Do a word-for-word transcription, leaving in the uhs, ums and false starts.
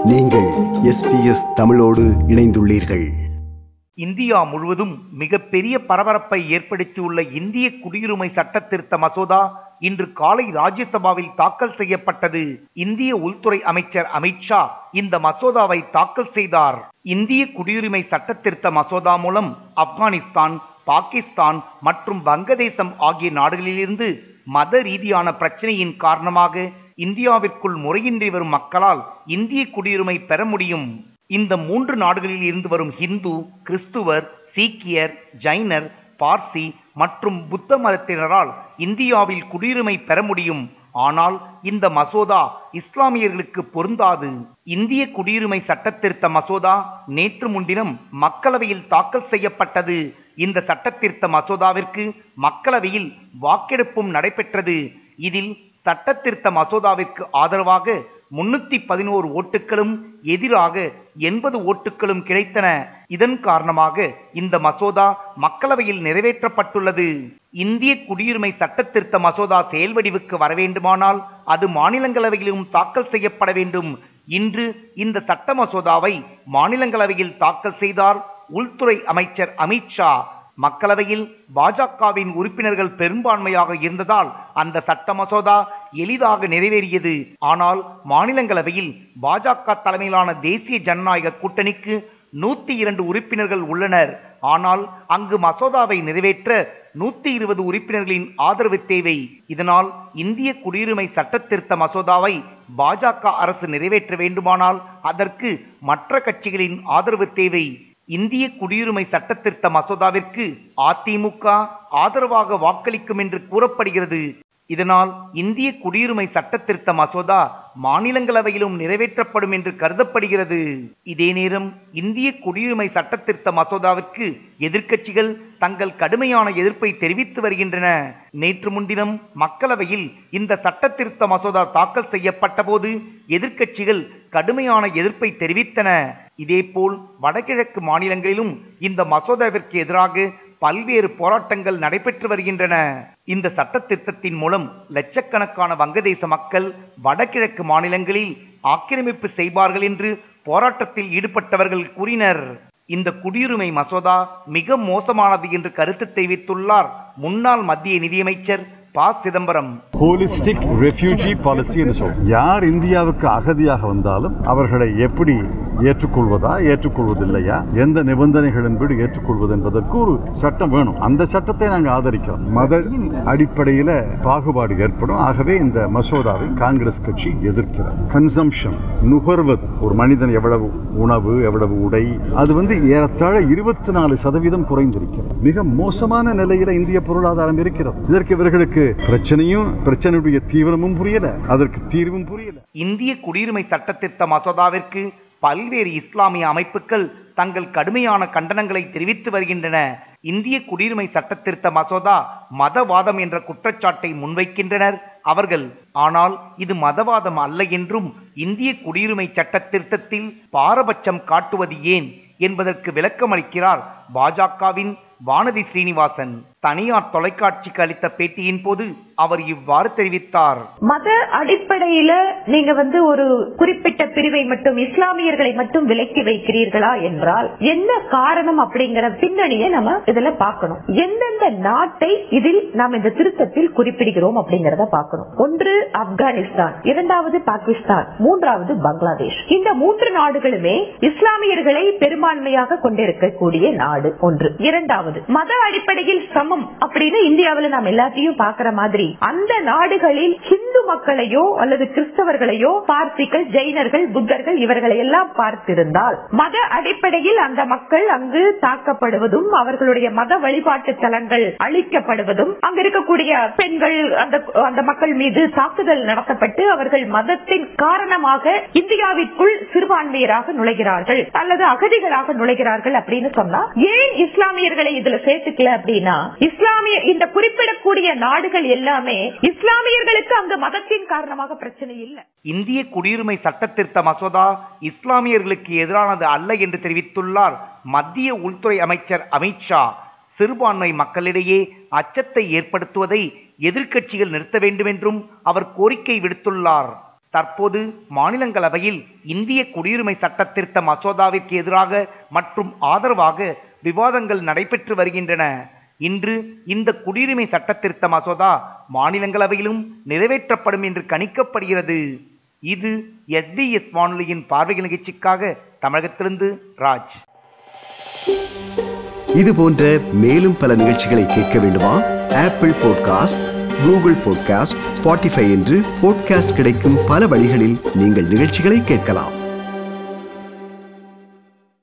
நீங்கள் S B S தமிழோடு இணைந்துள்ளீர்கள். இந்தியா முழுவதும் மிகப்பெரிய பரபரப்பை ஏற்படுத்தியுள்ள இந்திய குடியுரிமை சட்ட திருத்த மசோதா இன்று காலை ராஜ்யசபாவில் தாக்கல் செய்யப்பட்டது. இந்திய உள்துறை அமைச்சர் அமித்ஷா இந்த மசோதாவை தாக்கல் செய்தார். இந்திய குடியுரிமை சட்ட திருத்த மசோதா மூலம் ஆப்கானிஸ்தான், பாகிஸ்தான் மற்றும் வங்கதேசம் ஆகிய நாடுகளிலிருந்து மத ரீதியான பிரச்சனையின் காரணமாக இந்தியாவிற்குள் முறையின்றி வரும் மக்களால் இந்திய குடியுரிமை பெற முடியும். இந்த மூன்று நாடுகளில் இருந்து வரும் ஹிந்து, கிறிஸ்துவர், சீக்கியர், ஜைனர், பார்சி மற்றும் புத்த மதத்தினரால் இந்தியாவில் குடியுரிமை பெற முடியும். ஆனால் இந்த மசோதா இஸ்லாமியர்களுக்கு பொருந்தாது. இந்திய குடியுரிமை சட்ட திருத்த மசோதா நேற்று முன்தினம் மக்களவையில் தாக்கல் செய்யப்பட்டது. இந்த சட்ட திருத்த மசோதாவிற்கு மக்களவையில் வாக்கெடுப்பும் நடைபெற்றது. இதில் சட்ட திருத்த மசோதாவிற்கு ஆதரவாக முன்னூத்தி பதினோரு ஓட்டுகளும் எதிராக எண்பது ஓட்டுகளும் கிடைத்தன. இதன் காரணமாக இந்த மசோதா மக்களவையில் நிறைவேற்றப்பட்டுள்ளது. இந்திய குடியுரிமை சட்ட திருத்த மசோதா செயல்வடிவுக்கு வர வேண்டுமானால் அது மாநிலங்களவையிலும் தாக்கல் செய்யப்பட வேண்டும். இன்று இந்த சட்ட மசோதாவை மாநிலங்களவையில் தாக்கல் செய்தார் உள்துறை அமைச்சர் அமித்ஷா. மக்களவையில் பாஜகவின் உறுப்பினர்கள் பெரும்பான்மையாக இருந்ததால் அந்த சட்ட மசோதா எளிதாக நிறைவேறியது. ஆனால் மாநிலங்களவையில் பாஜக தலைமையிலான தேசிய ஜனநாயக கூட்டணிக்கு நூத்தி இரண்டு உறுப்பினர்கள் உள்ளனர். ஆனால் அங்கு மசோதாவை நிறைவேற்ற நூத்தி இருபது உறுப்பினர்களின் ஆதரவு தேவை. இதனால் இந்திய குடியுரிமை சட்ட திருத்த மசோதாவை பாஜக அரசு நிறைவேற்ற வேண்டுமானால் அதற்கு மற்ற கட்சிகளின் ஆதரவு தேவை. இந்திய குடியுரிமை சட்ட திருத்த மசோதாவிற்கு அதிமுக ஆதரவாக வாக்களிக்கும் என்று கூறப்படுகிறது. இதனால் இந்திய குடியுரிமை சட்ட திருத்த மசோதா மாநிலங்களவையிலும் நிறைவேற்றப்படும் என்று கருதப்படுகிறது. இதே நேரம் இந்திய குடியுரிமை சட்ட திருத்த மசோதாவிற்கு எதிர்க்கட்சிகள் தங்கள் கடுமையான எதிர்ப்பை தெரிவித்து வருகின்றன. நேற்று முன்தினம் மக்களவையில் இந்த சட்ட திருத்த மசோதா தாக்கல் செய்யப்பட்ட போது எதிர்க்கட்சிகள் கடுமையான எதிர்ப்பை தெரிவித்தன. இதேபோல் வடகிழக்கு மாநிலங்களிலும் இந்த மசோதாவிற்கு எதிராக பல்வேறு போராட்டங்கள் நடைபெற்று வருகின்றன. இந்த சட்ட திருத்தத்தின் மூலம் லட்சக்கணக்கான வங்கதேச மக்கள் வடகிழக்கு மாநிலங்களில் ஆக்கிரமிப்பு செய்வார்கள் என்று போராட்டத்தில் ஈடுபட்டவர்கள் கூறினர். இந்த குடியுரிமை மசோதா மிக மோசமானது என்று கருத்து தெரிவித்துள்ளார் முன்னாள் மத்திய நிதியமைச்சர் ப. சிதம்பரம். ஹோலிஸ்டிக் ரெஃப்யூஜி பாலிசி என்று சொல்றோம். யார் இந்தியாவுக்கு அகதியாக வந்தாலும் அவர்களை எப்படி ஏற்றுக்கொள்வதா ஏற்றுக்கொள்வதில்லையா, எந்த நிபந்தனைகளின்படி ஏற்றுக்கொள்வது என்பதற்கு ஒரு சட்டம் வேணும். அந்த சட்டத்தை நாங்கள் ஆதரிக்கிறோம். மத அடிப்படையில் பாகுபாடு ஏற்படும். ஆகவே இந்த மசோதாவை காங்கிரஸ் கட்சி எதிர்க்கிறது. கன்சம்ஷன், நுகர்வது, ஒரு மனிதன் எவ்வளவு உணவு எவ்வளவு உடை, அது வந்து ஏறத்தாழ இருபத்தி நாலு சதவீதம் குறைந்திருக்கிறது. மிக மோசமான நிலையில இந்திய பொருளாதாரம் இருக்கிறது. இதற்கு இவர்களுக்கு பிரச்சனையும் பிரச்சனையுடைய தீவிரமும் புரியல, அதற்கு தீர்வும் புரியல. இந்திய குடியுரிமை சட்ட திருத்த மசோதாவிற்கு பல்வேறு இஸ்லாமிய அமைப்புகள் தங்கள் கடுமையான கண்டனங்களை தெரிவித்து வருகின்றன. இந்திய குடியுரிமை சட்ட திருத்த மசோதா மதவாதம் என்ற குற்றச்சாட்டை முன்வைக்கின்றனர் அவர்கள். ஆனால் இது மதவாதம் அல்ல என்றும் இந்திய குடியுரிமை சட்ட திருத்தத்தில் பாரபட்சம் காட்டுவது ஏன் என்பதற்கு விளக்கமளிக்கிறார் பாஜகவின் வானதி ஸ்ரீனிவாசன். தனியார் தொலைக்காட்சிக்கு அளித்த பேட்டியின் போது அவர் இவ்வாறு தெரிவித்தார். மத அடிப்படையில நீங்க வந்து ஒரு குறிப்பிட்ட பிரிவை மட்டும், இஸ்லாமியர்களை மட்டும் விலக்கி வைக்கிறீர்களா என்றால் என்ன காரணம் அப்படிங்கிற பின்னணியை நம்ம இதுல பார்க்கணும். எந்தெந்த நாட்டை இதில் நாம் இந்த திருத்தத்தில் குறிப்பிடுகிறோம் அப்படிங்கறத பார்க்கணும். ஒன்று ஆப்கானிஸ்தான், இரண்டாவது பாகிஸ்தான், மூன்றாவது பங்களாதேஷ். இந்த மூன்று நாடுகளுமே இஸ்லாமியர்களை பெரும்பான்மையாக கொண்டிருக்கக்கூடிய நாடு ஒன்று. இரண்டாவது மத அடிப்படையில் சமம் அப்படின்னு இந்தியாவில் நாம் எல்லாத்தையும் பார்க்கிற மாதிரி அந்த நாடுகளில் ஹிந்து மக்களையோ அல்லது கிறிஸ்தவர்களையோ, பார்சிகள், ஜெயினர்கள், புத்தர்கள் இவர்களை எல்லாம் பார்த்திருந்தால் மத அடிப்படையில் அந்த மக்கள் அங்கு தாக்கப்படுவதும் அவர்களுடைய மத வழிபாட்டு தலங்கள் அழிக்கப்படுவதும், அங்க இருக்கக்கூடிய பெண்கள் அந்த அந்த மக்கள் மீது தாக்குதல் நடத்தப்பட்டு அவர்கள் மதத்தின் காரணமாக இந்தியாவிற்குள் சிறுபான்மையராக நுழைகிறார்கள் அல்லது அகதிகளாக நுழைகிறார்கள் அப்படின்னு சொன்னா ஏன் இஸ்லாமியர்களை இதுல சேர்த்துக்கல அப்படின்னா, இஸ்லாமிய இந்த குறிப்பிடக்கூடிய நாடுகள் எல்லாமே இஸ்லாமியர்களுக்கு அந்த மதத்தின் காரணமாக பிரச்சனை இல்லை. இந்திய குடியுரிமை சட்ட திருத்த மசோதா இஸ்லாமியர்களுக்கு எதிரானது அல்ல என்று தெரிவித்துள்ளார் மத்திய உள்துறை அமைச்சர் அமித்ஷா. சிறுபான்மை மக்களிடையே அச்சத்தை ஏற்படுத்துவதை எதிர்க்கட்சிகள் நிறுத்த வேண்டும் என்றும் அவர் கோரிக்கை விடுத்துள்ளார். தற்போது மாநிலங்களவையில் இந்திய குடியுரிமை சட்ட திருத்த மசோதாவிற்கு எதிராக மற்றும் ஆதரவாக விவாதங்கள் நடைபெற்று வருகின்றன. இன்று இந்த குடியுரிமை சட்ட திருத்த மசோதா மாநிலங்களவையிலும் நிறைவேற்றப்படும் என்று கணிக்கப்படுகிறது. இது எஸ்பிஎஸ் வானொலியின் பார்வை நிகழ்ச்சிக்காக தமிழகத்திலிருந்து ராஜ். இது போன்ற மேலும் பல நிகழ்ச்சிகளை கேட்க வேண்டுமா? Apple podcast, Google podcast, Spotify என்று பாட்காஸ்ட் கிடைக்கும் பல வழிகளில் நீங்கள் நிகழ்ச்சிகளை கேட்கலாம்.